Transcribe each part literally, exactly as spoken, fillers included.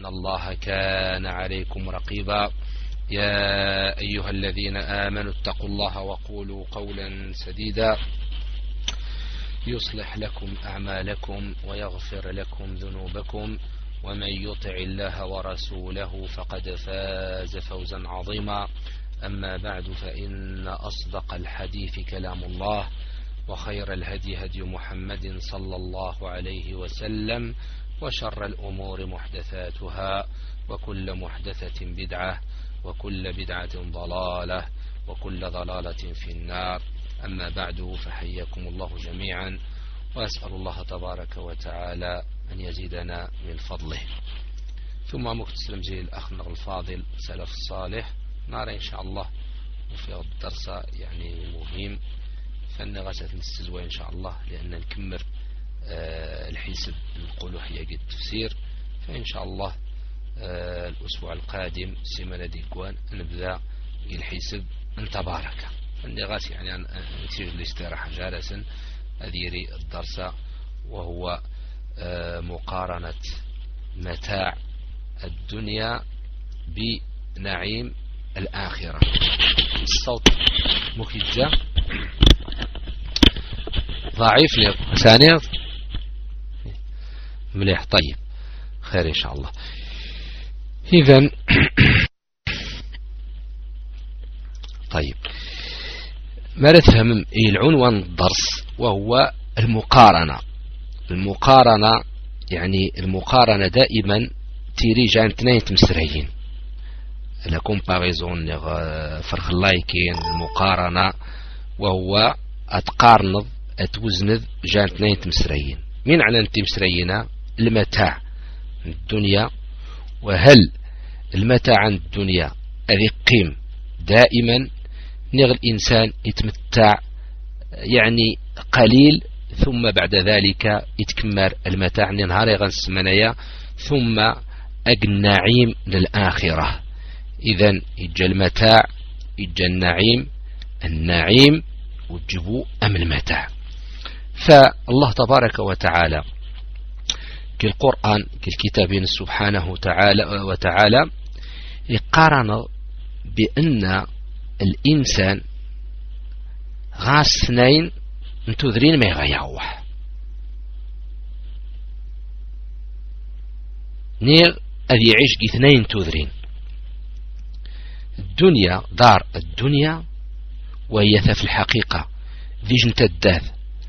إن الله كان عليكم رقيبا. يا أيها الذين آمنوا اتقوا الله وقولوا قولا سديدا يصلح لكم أعمالكم ويغفر لكم ذنوبكم ومن يطع الله ورسوله فقد فاز فوزا عظيما. أما بعد، فإن أصدق الحديث كلام الله، وخير الهدي هدي محمد صلى الله عليه وسلم، وشر الأمور محدثاتها، وكل محدثة بدعة، وكل بدعة ضلالة، وكل ضلالة في النار. أما بعد، فحياكم الله جميعا، وأسأل الله تبارك وتعالى أن يزيدنا من فضله. ثم مكتسلم زي الأخ الفاضل سلف الصالح نرى إن شاء الله وفي الدرس يعني مهم، فنغسة نستزوى إن شاء الله، لأن نكمر آه الحسب نقولوا حياة التفسير. فإن شاء الله آه الأسبوع القادم سيمانة ديكوان نبدأ الحسب من تبارك فالنغاس يعني نتيجة الاستراحة جالسا أديري الدرس، وهو آه مقارنة متاع الدنيا بنعيم الآخرة. الصوت مكجة ضعيف لي ثانية مليح. طيب خير إن شاء الله. إذن طيب ما نفهم إيه العنوان الدرس، وهو المقارنة. المقارنة يعني المقارنة دائما تيري جان اثنين تمسريين، لا كومباريزون فرق اللايكين المقارنة، وهو أتقارنض أتوزند جان اثنين تمسريين. من على تمسرينا المتاع الدنيا، وهل المتاع عن الدنيا أذي قيم دائما نغ الإنسان يتمتع يعني قليل، ثم بعد ذلك يتكمر المتاع نهار يغنس منايا، ثم أجل النعيم للآخرة. إذن يجى المتاع يجى النعيم، النعيم وجبوا أم المتاع. فالله تبارك وتعالى كالقرآن كالكتاب سبحانه وتعالى وتعالى يقارن بأن الإنسان غاس اثنين انتذرين ما يغيروح نير أذي يعيش اثنين تذرين. الدنيا دار الدنيا، وهي في الحقيقة ذي جنت الداث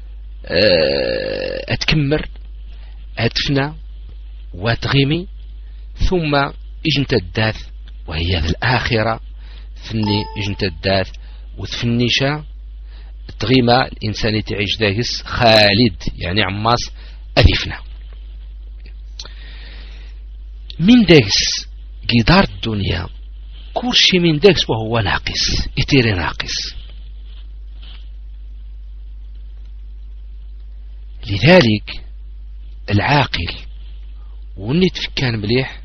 أتكمر أتفنى وتغيمي، ثم إجنت الداث وهي في الآخرة فني إجنت الداث وتفنيشا تغيمة الإنسان تعيش داهس خالد يعني عماس أذفنا من داهس جدار الدنيا كل شيء من داهس وهو ناقص يتيري ناقص. لذلك العاقل وني تفكان مليح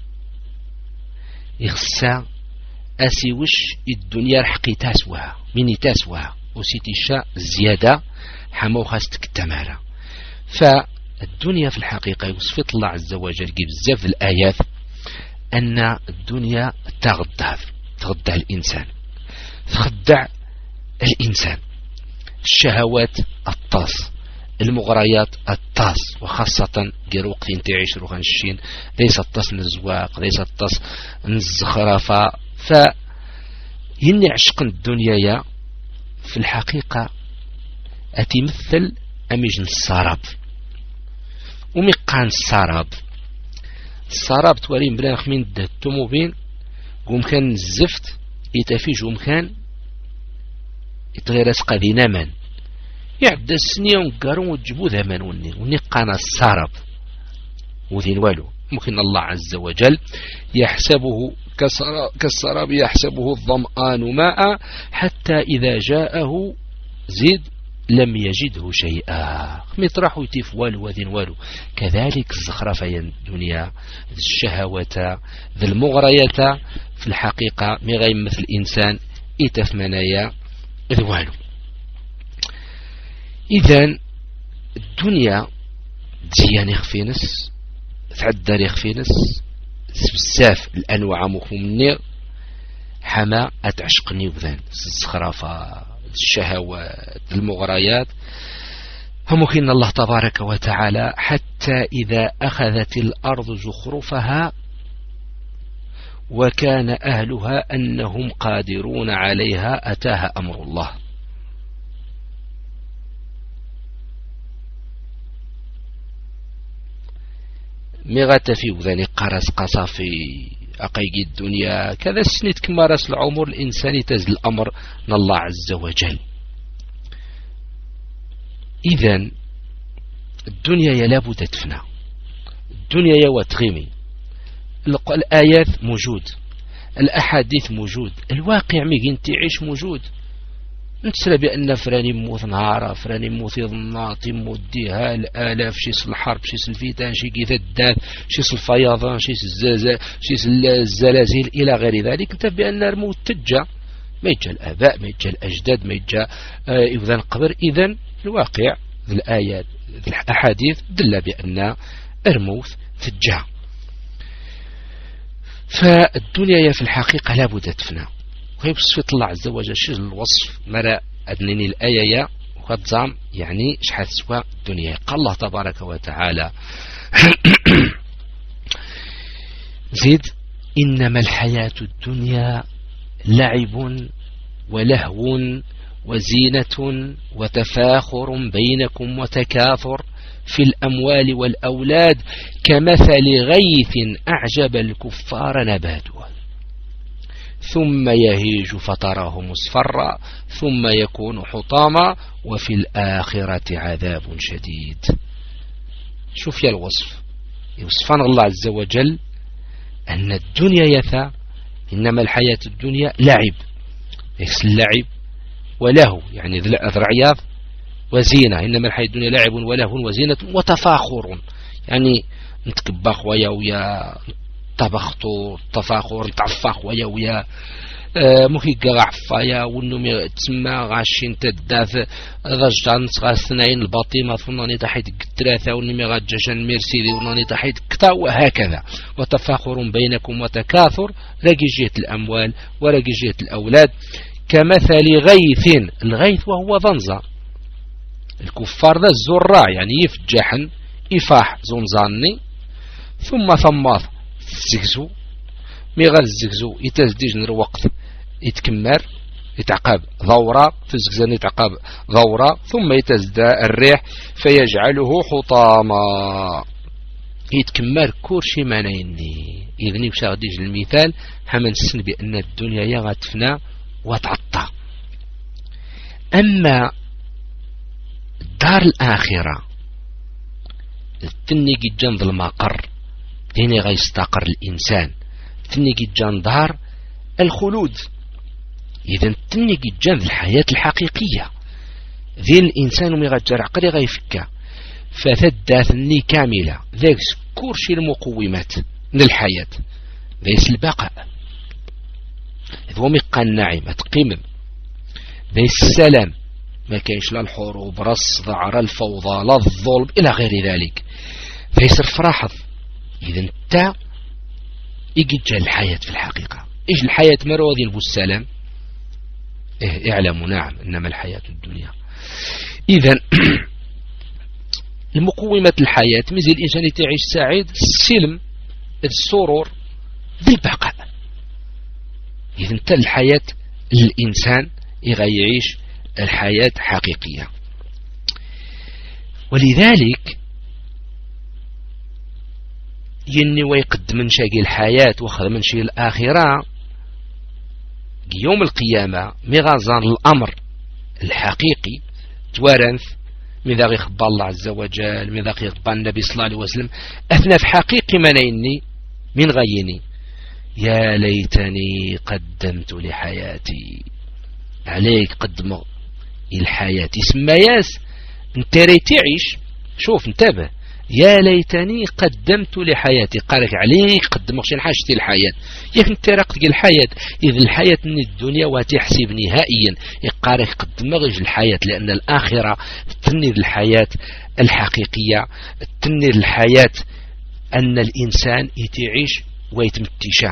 يخصى أسيوش الدنيا رحقي تاسوها مني تاسوها وسيتي شاء زيادة حمو خاستك التمارة. فالدنيا في الحقيقة يوصفت الله عز وجل بزاف الآيات أن الدنيا تغدى تغدى الإنسان، تخدع الإنسان. الشهوات الطاس، المغريات الطاس، وخاصة جير وقت انت يعيش روحان الشين ليس الطاس نزواق، ليس الطاس نزخرافة. فهن عشق الدنيا في الحقيقة أتمثل أميجن السراب ومقان السراب. السراب توارين بلا نخمين دهتمو بين قوم كان الزفت يتفيج قوم كان يتغير اسقا ذي نمان يعد السنية ونقارون وتجبو ذامان وني ونقانا السراب وذين والو. ممكن الله عز وجل يحسبه كالسراب يحسبه الظمآن ماء حتى إذا جاءه زيد لم يجده شيئا مطرح يتيف والو وذين والو. كذلك الزخرفة الدنيا الشهوة ذي المغرية في الحقيقة مغاي مثل الإنسان إتف منايا ذي والو. إذن الدنيا تزيان يخفينس تعدى يخفينس بزاف الأنواع مخمني حما أتعشقني وذان الزخرفة الشهوات المغريات فمكن الله تبارك وتعالى حتى إذا أخذت الأرض زخرفها وكان أهلها أنهم قادرون عليها أتاها أمر الله. مغات في وذاني قرص قصافي أقيق الدنيا كذا سنت كما راس العمر الإنساني تزل الأمر من الله عز وجل. إذن الدنيا يلابد تفنى، الدنيا يوتغمي، الآيات موجود، الأحاديث موجود، الواقع ميجين تعيش موجود. نتسرى بأن فراني موت نهارا، فراني موت يضناط، يموت ديها الآلاف، شيس الحرب، شيس الفتان، شي كيف الداد، شيس الفيضان، شيس الزلزال، شيس الزلازل إلى غير ذلك. انت بأن الموت تجا، ما يجا الآباء، ما يجا الأجداد، ما يجا إذن قبر. إذن الواقع الآيات الأحاديث دل بأن الموت تجا. فالدنيا في الحقيقة لابد تفنى. ويبصف الله عز وجل شيء الوصف مرا أدنني الآية وقد زام يعني شحال سوى الدنيا. قال الله تبارك وتعالى زيد إنما الحياة الدنيا لعب ولهو وزينة وتفاخر بينكم وتكاثر في الأموال والأولاد كمثل غيث أعجب الكفار نباته ثم يهيج فتراه مصفرا ثم يكون حطاما وفي الآخرة عذاب شديد. شوف يا الوصف يوصفنا الله عز وجل أن الدنيا يثا إنما الحياة الدنيا لعب، يكس اللعب وله يعني ذرعياض وزينة. إنما الحياة الدنيا لعب وله وزينة وتفاخر يعني نتكبا خويا ويا طبختو تفاخر تعفاخ ويا ويا مخيق غعفايا ونمي تسمى غاشين تداث غجان غاثنين الباطمة ثناني تحيت الثلاثة ونمي غجشان ميرسيدي ونمي تحيت كتا وهكذا. وتفاخر بينكم وتكاثر رجيجية الأموال ورجيجية الأولاد كمثل غيث. الغيث وهو ضنزة الكفار ذا الزراع يعني يفجحن إفاح زنزاني ثم ثماث الزكزو مي غير الزكزو يتزديج الوقت يتكمر يتعقب ضورة في الزكزان يتعقب ضورة ثم يتزدى الريح فيجعله حطاما يتكمر كورشي مانيني. إذن يبشى غديج المثال حمن السن بأن الدنيا يغتفنا وتعطى. أما الدار الآخرة التني جنب المقر ديني غيستقر الإنسان تني جان دار الخلود. إذن تني جان الحياة الحقيقية ذي الإنسان ميغجر عقلي غيفكا فثداتني كاملة ذاك كورشي المقومات من الحياة ذيس البقاء ذو ميقا النعيمة تقيمم ذيس السلام ما كاينش لا الحروب لا الصداع لا الفوضى لا الظلم إلى غير ذلك ذيس الفراحة. إذن تا يجي الحياة في الحقيقة إيش الحياة مرودي بالسلام إيه اعلموا نعم إنما الحياة الدنيا. إذن المقومة الحياة مزي الإنسان يعيش سعيد السلم السرور بالبقاء. إذن تا الحياة الإنسان يعيش الحياة حقيقية. ولذلك يني ويقدم من شاقي الحياة وخذ من شيء الآخرة يوم القيامة مغازان الأمر الحقيقي توارنث من ذا غيخبى الله عز وجل من ذا غيخبى النبي صلى الله عليه وسلم أثنى في حقيقي منيني من غيني يا ليتني قدمت لحياتي عليك قدم الحياة اسم ياس انت ريت تعيش شوف انتبه يا ليتني قدمت لحياتي قالك عليك قدمك شي حاجتي الحياة ياك انت راك الحياة إذ الحياة من الدنيا وتحسب نهائيا يقارك قدمك الحياة لأن الآخرة تنير الحياة الحقيقية تنير الحياة أن الإنسان يتعيش ويتمتشا.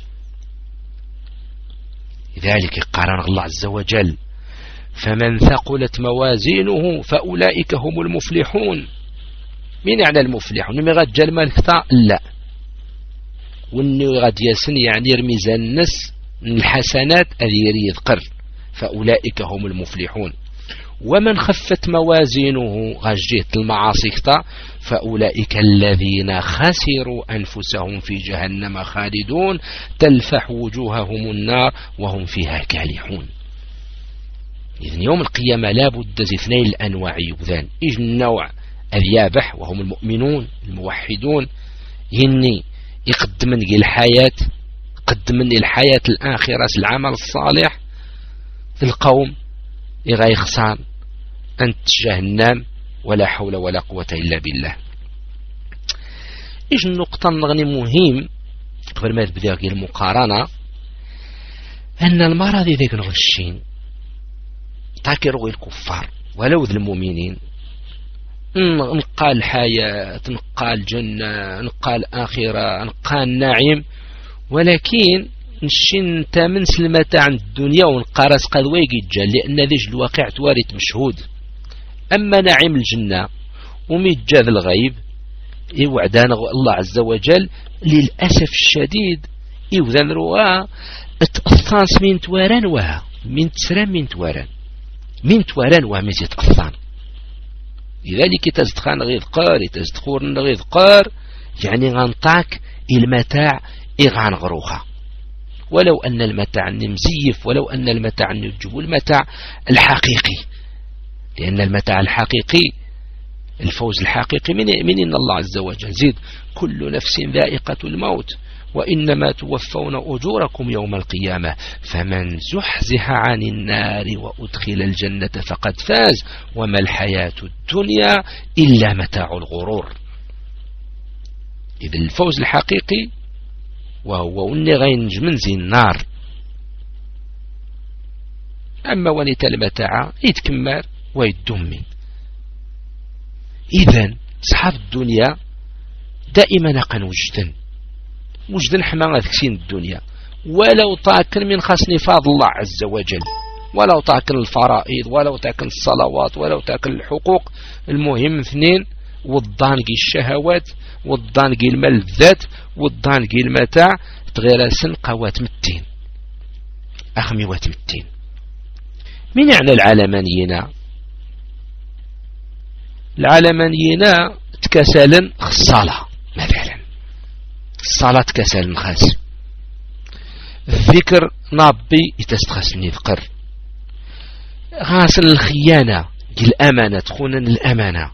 لذلك قال الله عز وجل فمن ثقلت موازينه فأولئك هم المفلحون. من يعني المفلحون؟ مي غاد جا المال كثا لا، واني غاد يسن يعني رميزان النس الحسنات الذي يذكر فأولئك هم المفلحون. ومن خفت موازينه غجيت المعاصي كثا فأولئك الذين خسروا أنفسهم في جهنم خالدون تلفح وجوههم النار وهم فيها كالحون. إذن يوم القيامة لا بد اثنين الأنواع يبذان. إيج النوع اليابح وهم المؤمنون الموحدون، يني يقدمن الحياة قدمن الحياة الآخرة العمل الصالح في القوم يغا يخسر أنت جهنم ولا حول ولا قوة إلا بالله. إيش النقطة نغني مهم قبل ما تبدأ المقارنة، أن المرض ذيك نغشين تاكروا الكفار ولو ذي المؤمنين، نقال حياة نقال جنة نقال آخرة نقال نعيم، ولكن نشين تامن سلمة عن الدنيا ونقارس قد ويجي لأن ذيج الواقع توارث مشهود. أما نعيم الجنة وميجاذ الغيب يوعدان الله عز وجل للأسف الشديد يوذن روا اتأثانس من تواران وها من تسران من تواران من تواران وها من يتأثان. لذلك تزدخان غيظ قار تزدخور غيظ قار يعني غنطاك المتاع إغان غروخة، ولو أن المتاع مزيف، ولو أن المتاع نجيب المتاع الحقيقي، لأن المتاع الحقيقي الفوز الحقيقي من من إن الله عز وجل زيد كل نفس ذائقة الموت وإنما توفون أجوركم يوم القيامة فمن زحزح عن النار وأدخل الجنة فقد فاز وما الحياة الدنيا إلا متاع الغرور. إذا الفوز الحقيقي وهو أني غينج من زي النار، أما ونيت المتاع يتكمر ويدمي. إذن صحاب الدنيا دائما قن وجدن وجدن حما ذكسين الدنيا، ولو طاكن من خاصني فاضل الله عز وجل، ولو طاكن الفرائض ولو طاكن الصلوات ولو طاكن الحقوق، المهم اثنين والضانقي الشهوات والضانقي الملذات والضانقي المتاع تغير سن قوات متين أخميوات متين. من يعني العلمانيين؟ العلمانيين تكسلن الصلاة مثلا، الصلاة تكسلن خاس، الذكر نابي يتستخسني ذكر، غاسل الخيانة الأمانة تخونن الأمانة،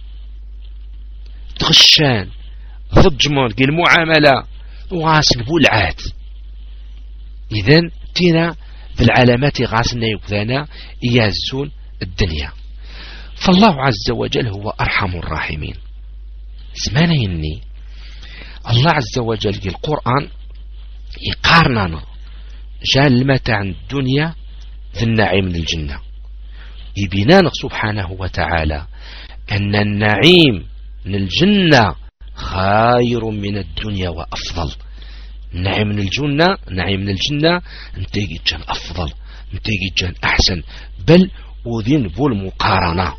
تغشان ضجمون المعاملة وغاسل بولعات. إذن تينا بالعلامات غاسلنا يكذانا يازون الدنيا. فالله عز وجل هو أرحم الراحمين. سمعنا إني الله عز وجل في القرآن يقارننا جال المتاع الدنيا في النعيم من الجنة، يبينان سبحانه وتعالى أن النعيم من الجنة خير من الدنيا وأفضل. النعيم من الجنة نعيم من الجنة انتيجي جان أفضل، انتيجي جان أحسن، بل وذين بول مقارنة.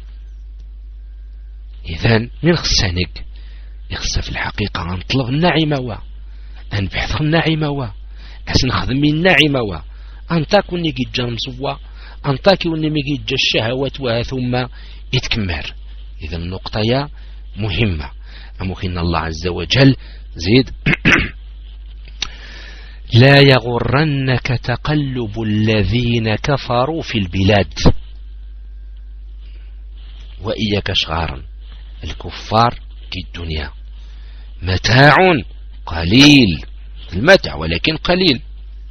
إذن من خسانك يخص في الحقيقة نطلب النعيمة وا نبحث النعيمة وا أسن خدمي النعيمة وا أنتاك وني جان مصوى أنتاك وني ميجي جا الشهوات وها ثم يتكمر. إذن النقطة يا مهمة. أمكن الله عز وجل زيد لا يغرنك تقلب الذين كفروا في البلاد وإياك شغارا. الكفار في الدنيا متاع قليل، المتاع ولكن قليل،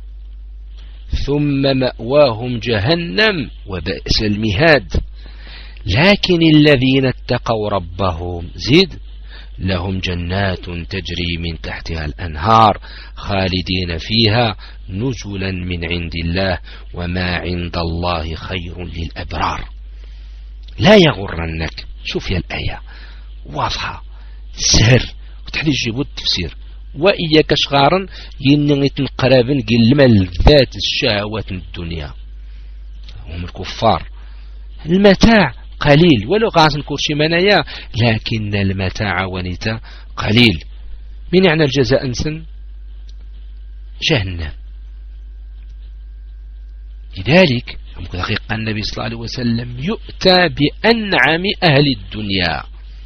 ثم مأواهم جهنم وبئس المهاد. لكن الذين اتقوا ربهم زيد لهم جنات تجري من تحتها الأنهار خالدين فيها نزلا من عند الله وما عند الله خير للأبرار. لا يغرنك، شوف يا الآية واضحة سهر وتحدي جيبوا التفسير، وإياك شغارا ينغي تنقرابن قل الملذات الشهوات الدنيا هم الكفار. المتاع قليل ولو غاسن كرشي منايا، لكن المتاع ونتا قليل. من يعني الجزاء انسن جهنم. لذلك دقيقة النبي صلى الله عليه وسلم يؤتى بأنعم أهل الدنيا،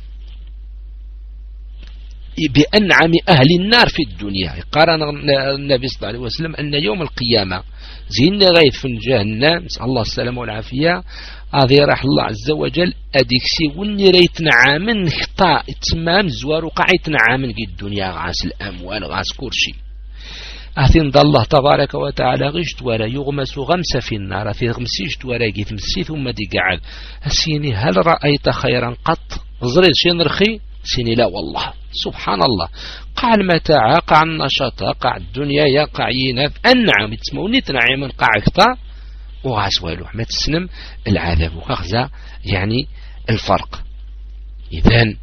بأنعم أهل النار في الدنيا. قال النبي صلى الله عليه وسلم أن يوم القيامة زين غيث في جهنم، نسأل الله السلامة والعافية، هذه راح الله عز وجل أديكسي وني ريت نعامن خطاء تمام زوار وقعيت نعامن في الدنيا غاس الأموال غاس كرشي. أثين الله تبارك وتعالى غشت ولا يغمس غمسة في النار، أثين غمسيشت ولا جيت مسي ثم دي قعد السيني هل رأيت خيرا قط؟ زريد شي نرخي سيني لا والله. سبحان الله. قع المتاع قع النشاط قع الدنيا يقع يناف أنعم تسموني تنعيما قع كتا وغاس والو ما تسنم العذاب وخزا يعني الفرق. إذن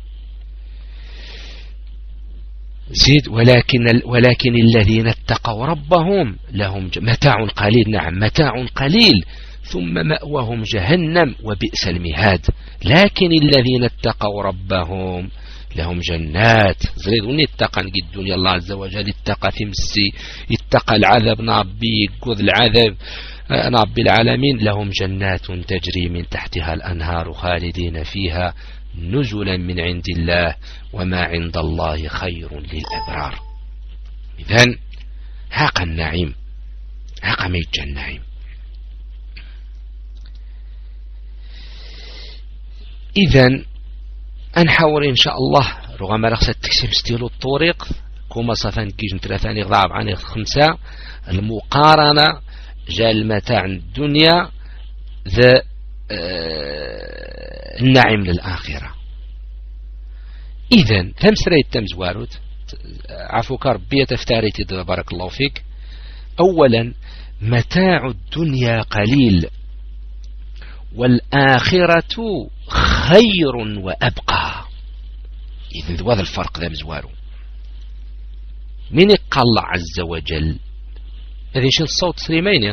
زيد ولكن ولكن الذين اتقوا ربهم لهم متاع قليل، نعم متاع قليل ثم مأواهم جهنم وبئس المهاد. لكن الذين اتقوا ربهم لهم جنات زريدوني اتقى نجي الدنيا الله عز وجل اتقى تمسي اتقى العذاب نعبي قذ العذاب نعبي العالمين. لهم جنات تجري من تحتها الأنهار خالدين فيها نزلا من عند الله وما عند الله خير للأبرار. إذن هاق النعيم هاق ميت النعيم. إذن أنحاول إن شاء الله رغم رخصة تكسيم ستيلو الطريق كما صفان كيجن ثلاثاني غضاب عن خمسة المقارنة جاء المتاع الدنيا ذا آه النعيم للآخرة. إذن ثم سريت تم زواروت عفوك ربي تفتاريتي بارك الله فيك. أولا متاع الدنيا قليل والآخرة خير وأبقى. إذن هذا الفرق ذا مزوارو. من قال الله عز وجل هذه شن الصوت سليمين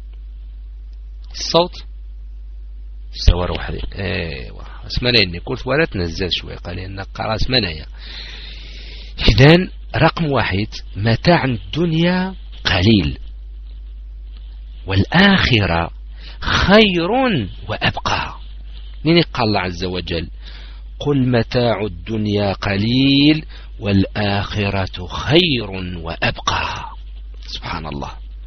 الصوت سوى روحي ايوه اسمناني قلت ولا تنزل شوي قال لي انك قرا اسمنايا. إذن رقم واحد متاع الدنيا قليل والآخرة خير وأبقى. من قال الله عز وجل قل متاع الدنيا قليل والآخرة خير وأبقى. سبحان الله.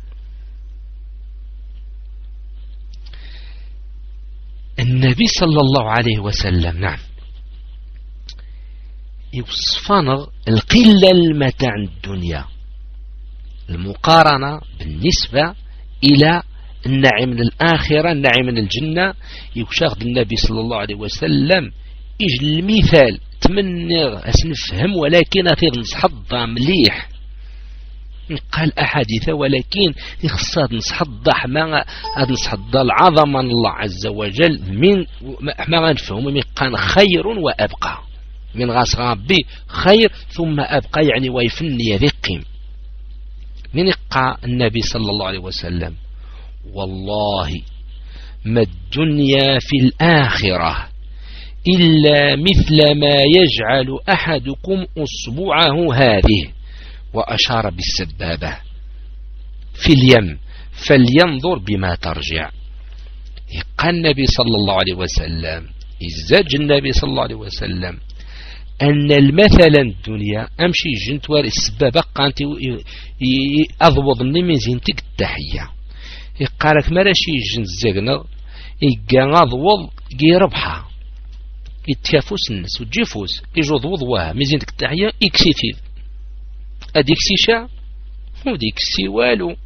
النبي صلى الله عليه وسلم نعم يوصفنا القلة المتاع الدنيا المقارنة بالنسبة إلى النعيم الآخرة النعيم الجنة. يشاهد النبي صلى الله عليه وسلم إجل المثال تمنى أسنفهم ولكن أثير نصحض مليح قال أحاديث ولكن يخصاد نصحض ما نصحض العظمة الله عز وجل من ما غنفهم من قان خير وأبقى من غاس ربي خير ثم أبقى يعني ويفني يذقم. من قال النبي صلى الله عليه وسلم والله ما الدنيا في الآخرة إلا مثل ما يجعل أحدكم أصبعه هذه وأشار بالسبابة في اليم فلينظر بما ترجع. قال النبي صلى الله عليه وسلم إزاج النبي صلى الله عليه وسلم أن المثل الدنيا أمشي جنت واري السبابة قانتي أضوض من زينتك التحية. يقالك مراشي جنت زيغنا يقا أضوض يربحها يتكافوس الناس وتجيفوس يجو ضوضوها ميزينتك التحية إكسيتي أديك سيشا وديك سي والو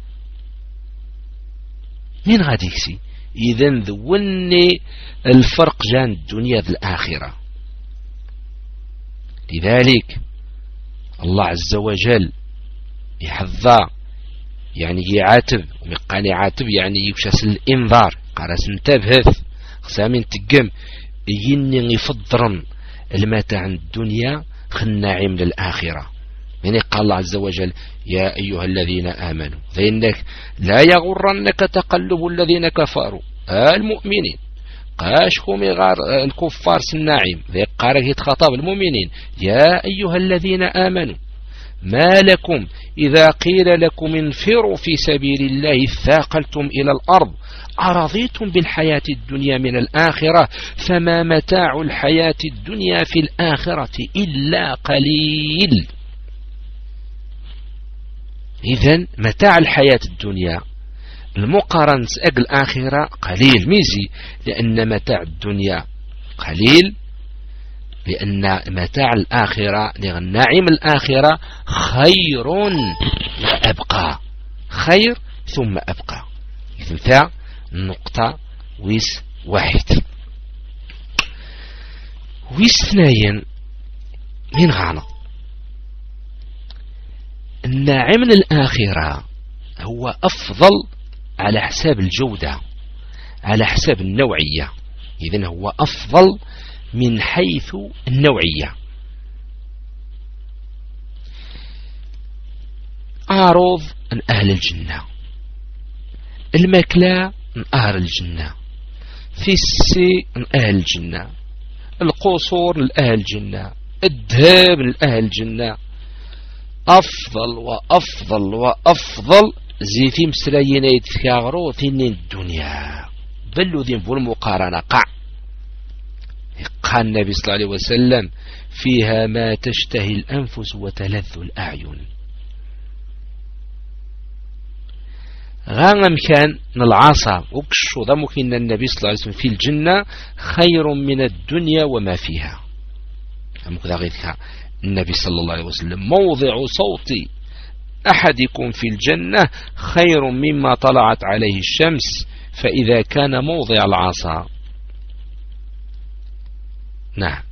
من غاديك سي. إذن ذوني الفرق جان الدنيا ذي الآخرة. لذلك الله عز وجل يحظى يعني يعاتب ومقاني عاتب يعني يكشس الإنذار قرس انتبهث خسامين تقم يني يفضرن المتاع الدنيا خناعم للآخرة. يعني قال الله عز وجل يا أيها الذين آمنوا فإنك لا يغرنك تقلب الذين كفروا المؤمنين قاشكم غار الكفار سناعم ذي قارك يتخاطب المؤمنين يا أيها الذين آمنوا ما لكم إذا قيل لكم انفروا في سبيل الله ثاقلتم إلى الأرض أرضيتم بالحياة الدنيا من الآخرة فما متاع الحياة الدنيا في الآخرة إلا قليل. إذن متاع الحياة الدنيا المقارنة أجل الآخرة قليل ميزي، لأن متاع الدنيا قليل، لأن متاع الآخرة للنعيم الآخرة خير وأبقى، خير ثم أبقى. إذن ثا نقطة ويس واحد. ويس اثنين من غانا النعيم الآخرة هو أفضل على حساب الجودة، على حساب النوعية. إذن هو أفضل من حيث النوعية. أعرض عن أهل الجنة، الماكلة من أهل الجنة، في السي من أهل الجنة، القصور من أهل الجنة، الذهب من أهل الجنة. أفضل وأفضل وأفضل زيتي مسلايين يتكاغرو ثنين الدنيا بلو ذين بول مقارنة قع. قال النبي صلى الله عليه وسلم فيها ما تشتهي الأنفس وتلذ الأعين. غانم كان العصا وكشو ضمكن النبي صلى الله عليه وسلم في الجنة خير من الدنيا وما فيها. النبي صلى الله عليه وسلم موضع صوت أحدكم في الجنة خير مما طلعت عليه الشمس فإذا كان موضع العصا. نعم،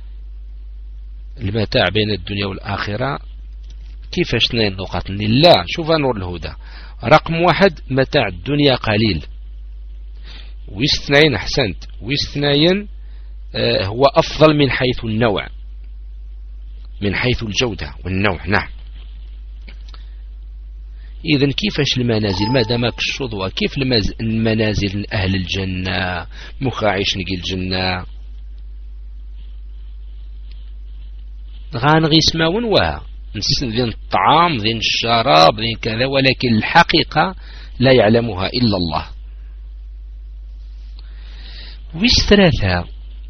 المتاع بين الدنيا والآخرة كيفاش اثنين نقط لله. شوف نور الهدى، رقم واحد متاع الدنيا قليل، واثنين أحسنت، واثنين آه هو أفضل من حيث النوع، من حيث الجودة والنوع. نعم. إذن كيفاش المنازل ما دامك الشظوة، كيف المنازل أهل الجنة مخاعش نقي الجنة غانغي سماون وها ذين الطعام ذين الشراب ذين كذا، ولكن الحقيقة لا يعلمها إلا الله. ويستراثا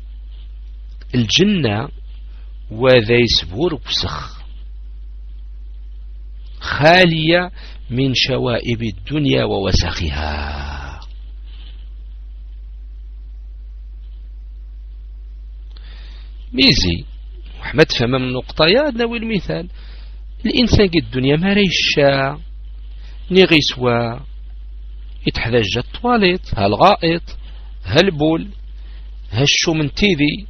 الجنة وذا يسبور بسخ خالية من شوائب الدنيا ووسخها. ميزي محمد فهم من نقطة يا ناوي المثال، الإنسان قد الدنيا ما ريشا نغيسوا يتحدج الطواليت هالغائط هالبول هالشو من تيذي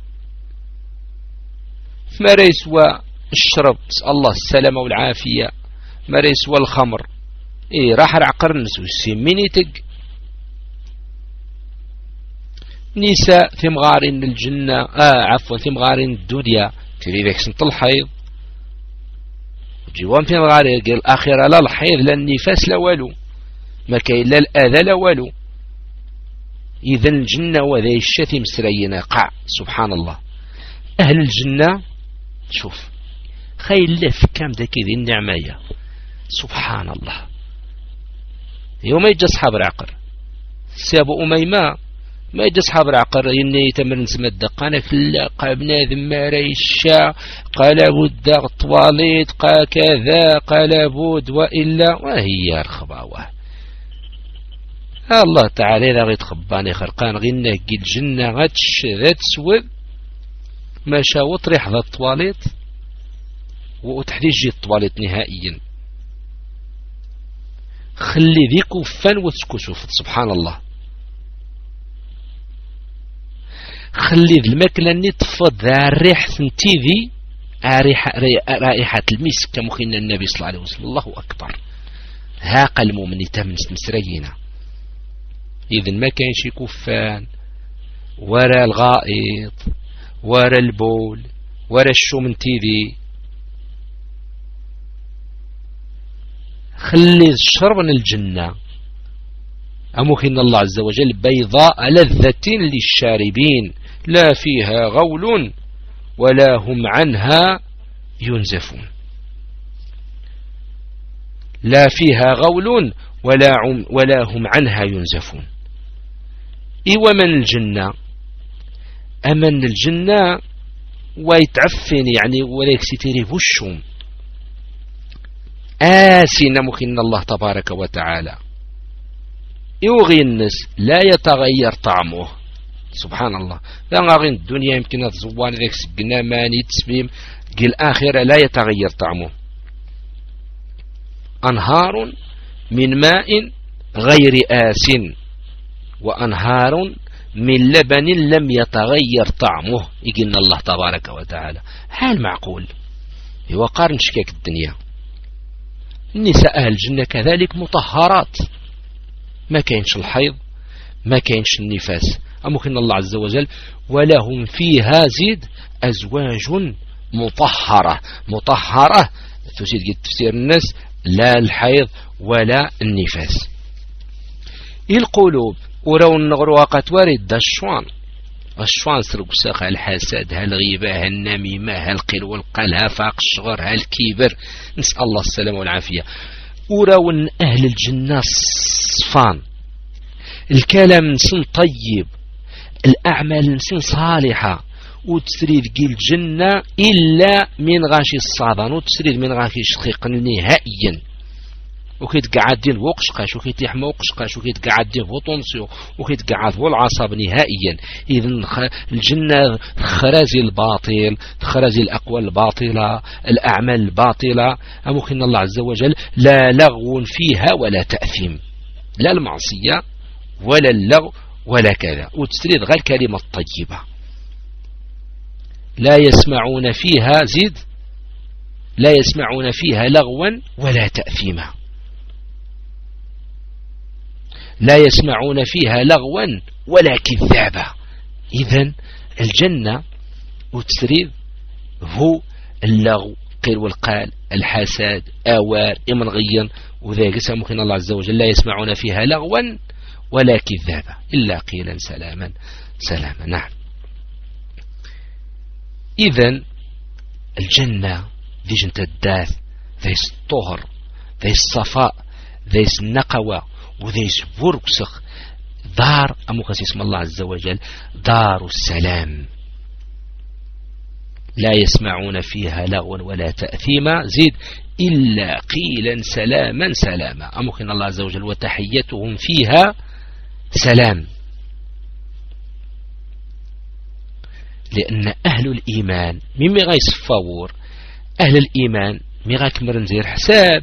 ما ريسوا الشرب الله السلامة والعافية، ما ريسوا الخمر إيه راح رعقر نسو السيمينيتك. نساء ثمغارين الجنة آه عفوا ثمغارين الدنيا تريد ذاك سنة الحيض جوان ثمغارين قال الآخرة لا الحيض لا النفاس لا والو، ما كاين لا الأذى لا والو. إذن الجنة وذي الشتم سرينا قع. سبحان الله. أهل الجنة شوف خير لف كام ذاك ذي النعمية. سبحان الله. يوم يجي أصحاب العقر سابوا أميمة ما يجي أصحاب العقر يني تمر نسمى الدقانك لا قابنا ذما ريشا قلبود الطواليت قا كذا قلبود وإلا وهي الخباوة. الله تعالى إذا غيت خباني خرقان غينا قي الجنة غتش ذات سود ما شاوط ريح ذا الطواليت وتحديد جي الطواليت نهائيا. خلي ذيكو فن وتسكسوف. سبحان الله. خلي ذي الماكلة اللي تفض ذا الريح سنتيذي رائحة المسك كما قال النبي صلى الله عليه وسلم. الله أكبر. هاق المؤمن تمنس مسرينا. إذن ما كان شي كفان ولا الغائط ولا البول ولا الشومنتيذي خلي الشرب من الجنة أمكن الله عز وجل بيضاء لذة للشاربين لا فيها غول ولا هم عنها ينزفون. لا فيها غول ولا, ولا هم عنها ينزفون. إيوة من الجنة أمن الجنة ويتعفن يعني وليك ستيري وشهم آسين مكن الله تبارك وتعالى يوغي الناس لا يتغير طعمه. سبحان الله. لا غير الدنيا يمكن تزوان ذيك سقنا ماني تسميم قل آخرة لا يتغير طعمه. أنهار من ماء غير آسن وأنهار من لبن لم يتغير طعمه. يقولنا الله تبارك وتعالى هل معقول يوقارن شكاك الدنيا. النساء أهل الجنة كذلك مطهرات ما كاينش الحيض ما كاينش النفاس. أمكن الله عز وجل ولهم فيها زيد أزواج مطهرة. مطهرة تسيد تفسير الناس لا الحيض ولا النفاس. القلوب ورو النغروا قتوارد دا الشوان الشوان سرق ساق الحسد هالغيبة هالنميمة هالقيل والقل هافاق الشغر هالكبر نسأل الله السلامة والعافية. ورو أهل الجنة صفان الكلام نسن طيب الأعمال نسن صالحة وتسريد قيل الجنة إلا من غاشي الصادان وتسريد من غاشي شقيق نهائيا وكيتقعدين وقشقاش وكيتيحما وقشقاش وكيتقعدين فوطونسيو وكيتقعد والعصب نهائيا. إذن الجنة خرازي الباطل خرازي الأقوال الباطلة الأعمال الباطلة. أمكن الله عز وجل لا لغو فيها ولا تأثيم لا المعصية ولا اللغو ولا كذا وتسريد غير الكلمة الطيبة. لا يسمعون فيها زيد لا يسمعون فيها لغوا ولا تأثيما. لا يسمعون فيها لغوا ولا كذابا. إذن الجنة وتسريد هو اللغو قيل والقال الحساد آوار إمن غيا وذلك سمكن الله عز وجل لا يسمعون فيها لغوا ولا كذابا إلا قيلا سلاما سلاما. نعم. إذن الجنة ذي جنت الداث ذي الطهر ذي الصفاء ذي النقوة وذي بركسخ دار أموكس اسم الله عز وجل دار السلام. لا يسمعون فيها لغوا ولا تأثيما زيد إلا قيلا سلاما سلاما. أموكن الله عز وجل وتحيتهم فيها سلام. لأن أهل الإيمان مما غيصفور أهل الإيمان ميغاك مرنزير حساب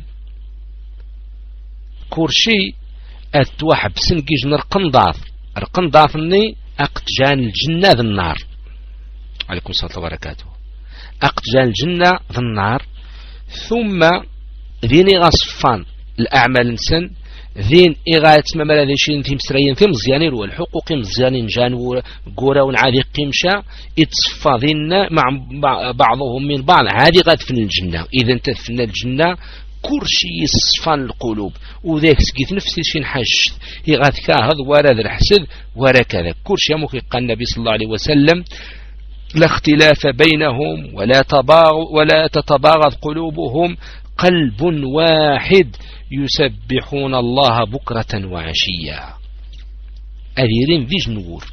كورشي أتوحب سنكيج نرقنضاف رقنضافني أقتجان الجنة ذي النار. عليكم السلام وبركاته. أقتجان الجنة ذي النار ثم ذيني غصفان الأعمال نسن ذين إغاية ممالا ذي شين ثيم سريين ثيم زيانين والحقوق مزيانين جانو قورا ونعاذي قمشا يتصفى ذين مع بعضهم من بعض هذه غاد في الجنة. إذا انت في الجنة كرشي يصفان القلوب وذاك سكيت نفسي شين حش يغاد كاهض ورا ذا الحسد ورا كذا كرشي يمكن قال النبي صلى الله عليه وسلم لا اختلاف بينهم ولا تباغ ولا تتباغض قلوبهم قلب واحد يسبحون الله بكرة وعشيا. أذيرين ذي جنور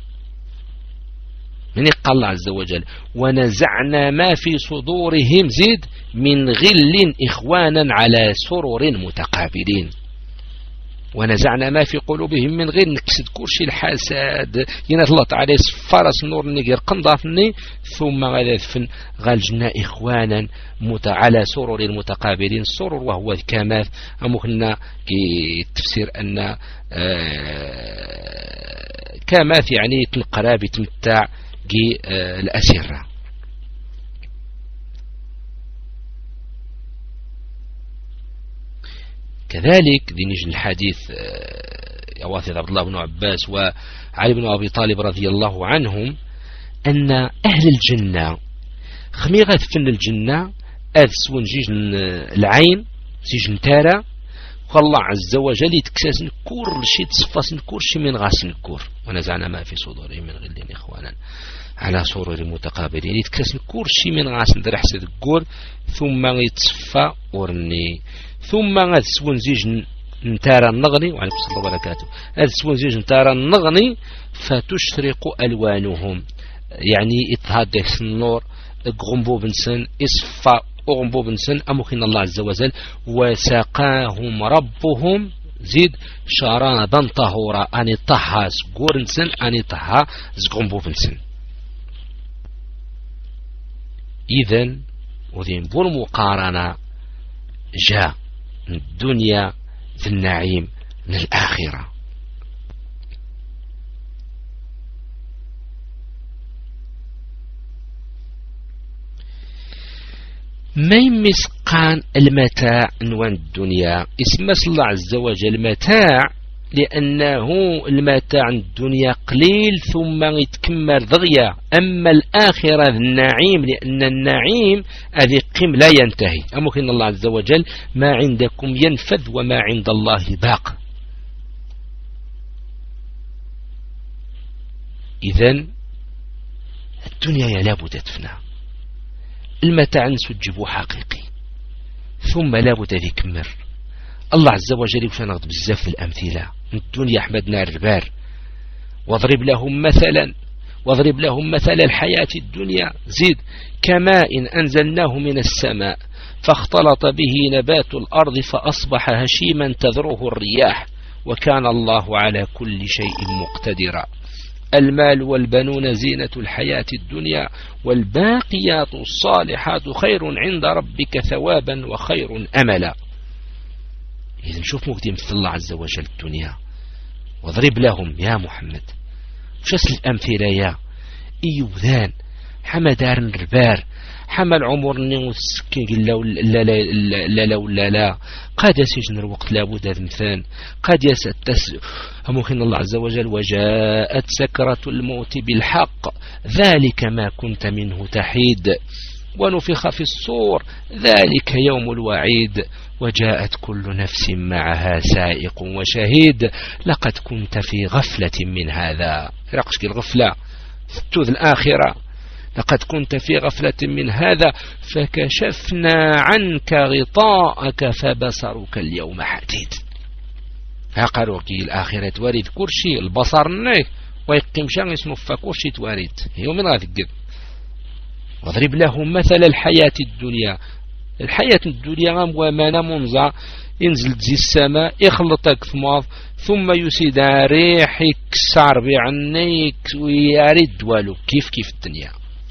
من قال الله عز وجل ونزعنا ما في صدورهم زيد من غل إخوانا على سرر متقابلين. ونزعنا ما في قلوبهم من غل نكسد كرشي الحسد ينات الله تعالى فرس نور نجر قنضافني ثم غذفن غالجنا إخوانا على سرر متقابلين. سرر وهو الكمال. أمهنا كي تفسير أن كماث يعني القرابة متاع الأسرة. كذلك دي نجي الحديث يواثق عبد الله بن عباس وعلي بن أبي طالب رضي الله عنهم أن أهل الجنة خميغة فن الجنة أذ سون جيجن العين سيجن تارا فالله عز وجل يتكسس نكور شي تصفاس نكور شي من غاس نكور ونزعنا ما في صدورهم من غل إخوانا على سرر متقابلين يتكسس نكور شي من غاس ندرح سدكور ثم يتصفى ورني ثم غاد سون زيج نتارا النغني وعليكم السلام وبركاته هذا سون زيج نتارا النغني فتشرق ألوانهم يعني إطهاد النور غنبو بنسن إصفى أغنبو بنسن أمخين الله عز وجل وساقاهم ربهم زيد شارانا دان طهورا أني طها سقورنسن أني طها زغنبو بنسن. إذن وذين بول مقارنة جاء الدنيا ذي النعيم للآخرة. ما يمسقان المتاع نوان الدنيا اسم الله عز وجل متاع لأنه المتاع الدنيا قليل ثم يتكمل ضغيا. أما الآخرة النعيم لأن النعيم هذه قيم لا ينتهي. أمكن الله عز وجل ما عندكم ينفذ وما عند الله باق. إذن الدنيا لابد تفنى. المتاع نسجبه حقيقي ثم لابد يكمل. الله عز وجل يفنغض بزاف الأمثلة الدنيا أحمد نار البار واضرب لهم مثلا واضرب لهم مثل الحياة الدنيا زيد كماء أنزلناه من السماء فاختلط به نبات الأرض فأصبح هشيما تذروه الرياح وكان الله على كل شيء مقتدرا. المال والبنون زينة الحياة الدنيا والباقيات الصالحات خير عند ربك ثوابا وخير أملا. إذا نشوف مقدم في الله عز وجل الدنيا واضرب لهم يا محمد وشاس الأمثلة يا إيوذان حما دار الربار حما العمر السكين لا لا لا لا لا لا قد يسجن الوقت لابد مثال قد يستس أمخن الله عز وجل وجاءت سكرة الموت بالحق ذلك ما كنت منه تحيد ونفخ في الصور ذلك يوم الوعيد وجاءت كل نفس معها سائق وشهيد لقد كنت في غفلة من هذا رقشك الغفلة ستوذ الآخرة لقد كنت في غفلة من هذا فكشفنا عنك غطاءك فبصرك اليوم حديد. هقالوا كي الآخرة توارد كرشي البصر نيه ويقيم شان اسمه فكرشي توارد يوم من غاث الجد. واضرب لهم مثل الحياة الدنيا الحياة الدنيا ومانا منزع ينزل زي السماء يخلطك ثماض ثم يسيد ريح يكسر بعنيك ويارد والو كيف كيف الدنيا.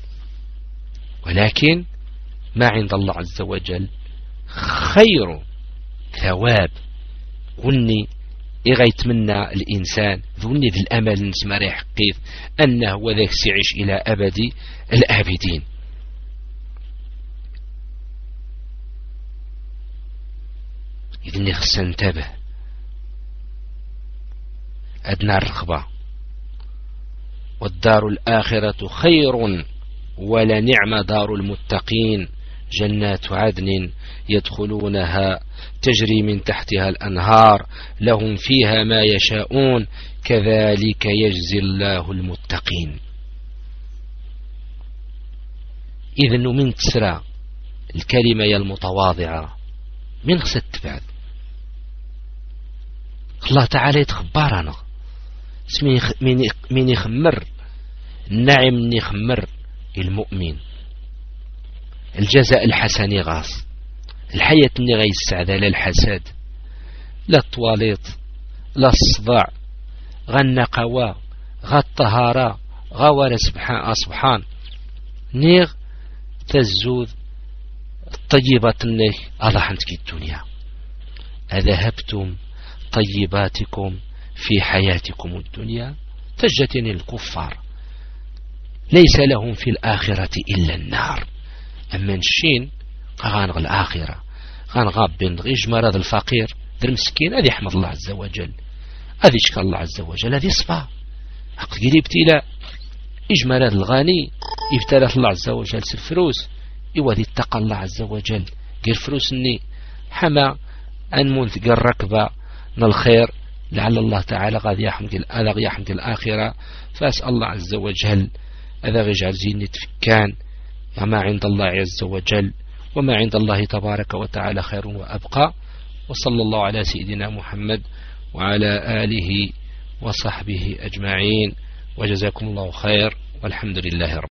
ولكن ما عند الله عز وجل خير ثواب وني إغيت منا الإنسان ذوني ذي الأمل نسمى ريح قيف أنه وذاك سيعيش إلى أبد الآبدين. إذن خص انتبه أدنى الرغبة والدار الآخرة خير ولنعم دار المتقين جنات عدن يدخلونها تجري من تحتها الأنهار لهم فيها ما يشاءون كذلك يجزي الله المتقين. إذن من تسرى الكلمة المتواضعة من خصت بعد الله تعالى يتخبرنا من يخمر النعم من يخمر المؤمن الجزاء الحسن غاص الحياة اللي غاي السعادة لا الحسد لا الطواليط لا الصداع غا النقوى غا الطهارة غا ولا سبحان سبحان نيغ تزود الطيبات النيك أضحنتك الدنيا أذهبتم طيباتكم في حياتكم الدنيا تجتني الكفار ليس لهم في الآخرة إلا النار. أما نشين غانغ الآخرة غانغاب بين غيجمر هذا الفقير ذا المسكين هذه يحمد الله عز وجل هذه شكال الله عز وجل هذه صفا حق قريب ابتلاء إجمر هذا الغني ابتلى الله عز وجل الفلوس إيوا ذي اتقى الله عز وجل غير فلوس ني حما أن منتقى الركبة من الخير لعل الله تعالى قد يحمد هذا يحمد الآخرة. فأسأل الله عز وجل هذا يجعل زينة فكان ما عند الله عز وجل، وما عند الله تبارك وتعالى خير وأبقى. وصلى الله على سيدنا محمد وعلى آله وصحبه أجمعين، وجزاكم الله خير، والحمد لله رب